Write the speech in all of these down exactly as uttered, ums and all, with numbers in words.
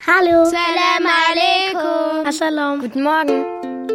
Hallo. Salam alaikum. Assalam. Guten Morgen.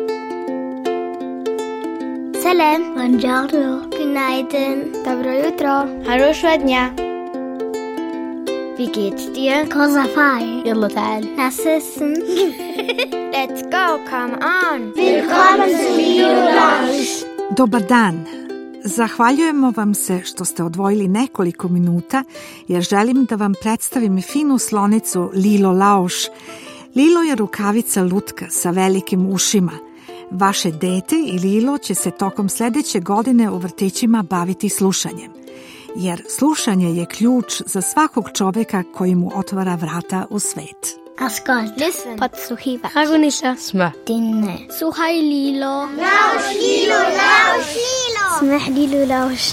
Salam. Buongiorno. Günaydın. Dobro jutro. Хорошего дня. Wie geht's dir? Cosa fai? يلا تعال. Was essen? Let's go, come on. Willkommen zu Lilo Lounge. Dobar dan. Zahvaljujemo vam se što ste odvojili nekoliko minuta, jer želim da vam predstavim finu slonicu Lilo Lauš. Lilo je rukavica lutka sa velikim ušima. Vaše dete i Lilo će se tokom sljedeće godine u vrtićima baviti slušanjem, jer slušanje je ključ za svakog čovjeka koji mu otvara vrata u svet. Ascolt. Listen. Podsłuchiwać. Agonisha. Sma. Dinne. Słuchaj, Lilo. Lausch, Lilo, lausch, Lilo. Smeh, Lilo, lausch.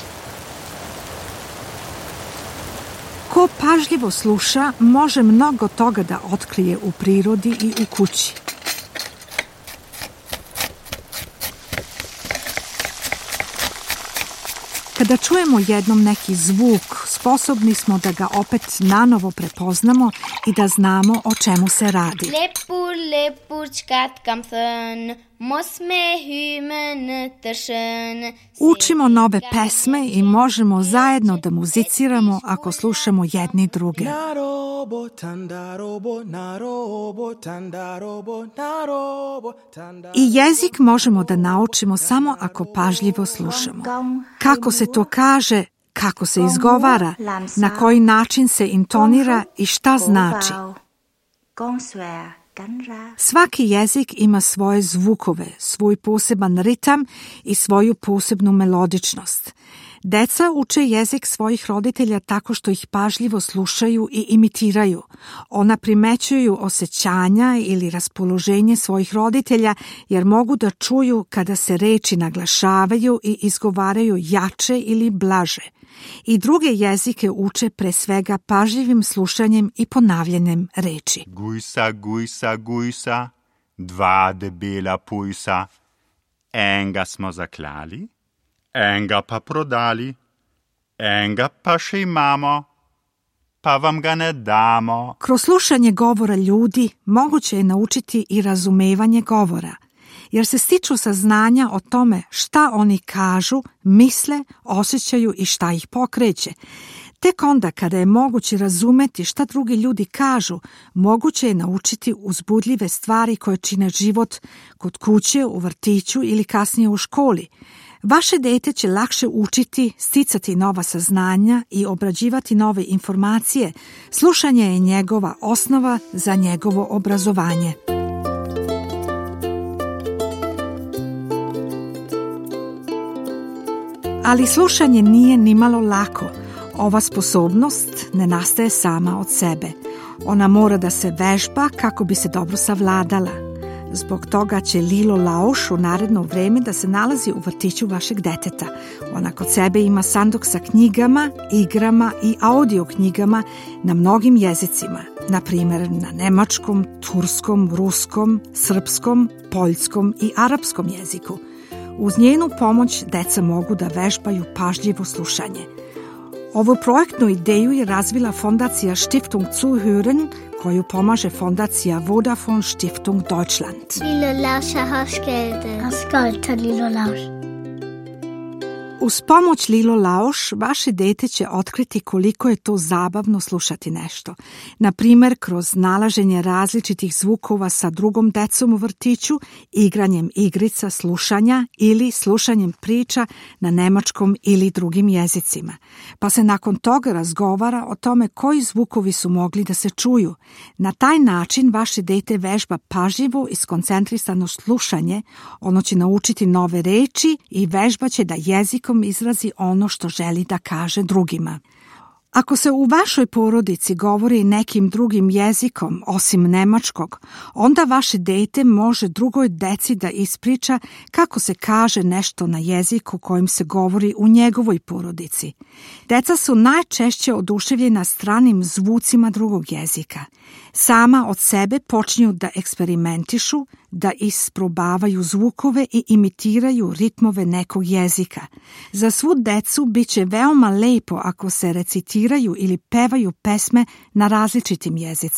Ko pažljivo sluša, može mnogo toga da otkrije u prirodi i u kući. Kada čujemo jednom neki zvuk, sposobni smo da ga opet nanovo prepoznamo i da znamo o čemu se radi. Lepur, lepur, skattkampen, muss me hymen tischen. Učimo nove pesme i možemo zajedno da muziciramo ako slušamo jedni druge. Narobo, tandarobo, narobo, tandarobo, narobo, tandarobo. I jezik možemo da naučimo samo ako pažljivo slušamo. Kako se to kaže, kako se izgovara, na koji način se intonira i šta znači. Svaki jezik ima svoje zvukove, svoj poseban ritam i svoju posebnu melodičnost. Deca uče jezik svojih roditelja tako što ih pažljivo slušaju i imitiraju. Ona primećuju osjećanja ili raspoloženje svojih roditelja jer mogu da čuju kada se reči naglašavaju i izgovaraju jače ili blaže. I druge jezike uče pre svega pažljivim slušanjem i ponavljanjem reči. Gujsa, gujsa, gujsa, dva debela pujsa. Enga smo zaklali, enga pa prodali, enga pa še imamo, pa vam ga ne damo. Kroz slušanje govora ljudi moguće je naučiti i razumevanje govora, jer se stiču saznanja o tome šta oni kažu, misle, osjećaju i šta ih pokreće. Tek onda kada je moguće razumeti šta drugi ljudi kažu, moguće je naučiti uzbudljive stvari koje čine život kod kuće, u vrtiću ili kasnije u školi. Vaše dete će lakše učiti, sticati nova saznanja i obrađivati nove informacije. Slušanje je njegova osnova za njegovo obrazovanje. Ali slušanje nije nimalo lako. Ova sposobnost ne nastaje sama od sebe. Ona mora da se vežba kako bi se dobro savladala. Zbog toga će Lilo Lauš u naredno vreme da se nalazi u vrtiću vašeg deteta. Ona kod sebe ima sanduk sa knjigama, igrama i audio knjigama na mnogim jezicima. Na primjer na nemačkom, turskom, ruskom, srpskom, poljskom i arapskom jeziku. Uz njenu pomoć deca mogu da vežbaju pažljivo slušanje. Ovu projektnu ideju je razvila fondacija Stiftung Zuhören, koju pomaže fondacija Vodafone Stiftung Deutschland. Lilo Lausch, Haschgelde. Ascolt, Lilo Lausch. Uz pomoć Lilo Lauš, vaše dete će otkriti koliko je to zabavno slušati nešto. Na primjer, kroz nalaženje različitih zvukova sa drugom decom u vrtiću, igranjem igrica slušanja ili slušanjem priča na nemačkom ili drugim jezicima. Pa se nakon toga razgovara o tome koji zvukovi su mogli da se čuju. Na taj način vaše dete vežba pažljivo i skoncentrisano slušanje, ono će naučiti nove reči i vežba će da jezikom izrazi ono što želi da kaže drugima. Ako se u vašoj porodici govori nekim drugim jezikom osim nemačkog, onda vaše dete može drugoj deci da ispriča kako se kaže nešto na jeziku kojim se govori u njegovoj porodici. Deca su najčešće oduševljena stranim zvucima drugog jezika. Sama od sebe počinju da eksperimentišu, da isprobavaju zvukove i imitiraju ritmove nekog jezika. Za svu decu bit će veoma lepo ako se recitiraju ili pevaju pesme na različitim jezicima.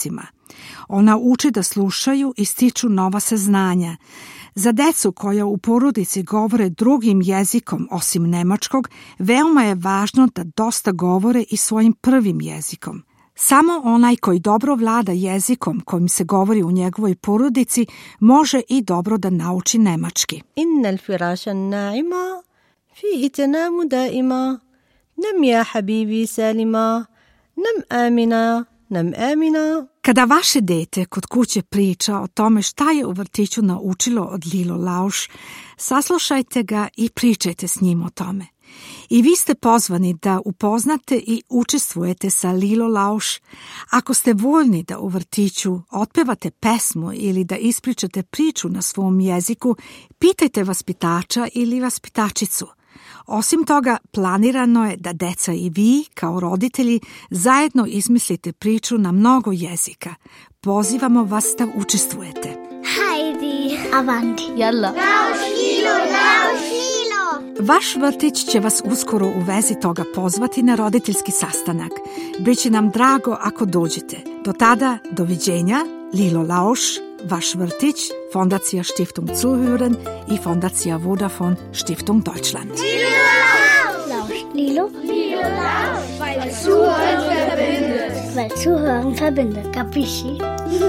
Ona uči da slušaju i stiču nova saznanja. Za decu koja u porodici govore drugim jezikom osim nemačkog, veoma je važno da dosta govore i svojim prvim jezikom. Samo onaj koji dobro vlada jezikom kojim se govori u njegovoj porodici može i dobro da nauči nemački. Innal firasha na'ima fihi tanamu da'ima nam ja habibi salima nam amina nam amina. Kada vaše dete kod kuće priča o tome šta je u vrtiću naučilo od Lilo Lauš, saslušajte ga i pričajte s njim o tome. I vi ste pozvani da upoznate i učestvujete sa Lilo Lauš. Ako ste voljni da u vrtiću otpevate pesmu ili da ispričate priču na svom jeziku, pitajte vaspitača ili vaspitačicu. Osim toga, planirano je da deca i vi, kao roditelji, zajedno izmislite priču na mnogo jezika. Pozivamo vas da učestvujete. Hajdi, avanti. Jalla. Lauš, Lilo, Lauš, Lilo. Vaš vrtić će vas uskoro u vezi toga pozvati na roditeljski sastanak. Biće nam drago ako dođete. Do tada, doviđenja, Lilo Lauš, vaš vrtić, Fondacija Stiftung Zuhören i Fondacija Vodafone Stiftung Deutschland. Lilo, Lausch. Lilo, Lilo, Lausch. Weil Zuhören verbindet. Weil Zuhören verbindet. Capisci?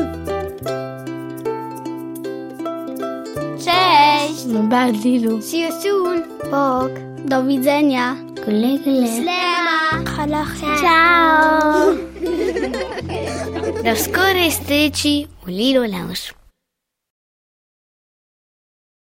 Cześć. Bad Lilo. See you soon. Bog. Do widzenia. Gule, gule. Slema. Halach. Ciao. Do skorej styči u Lilo Lausch.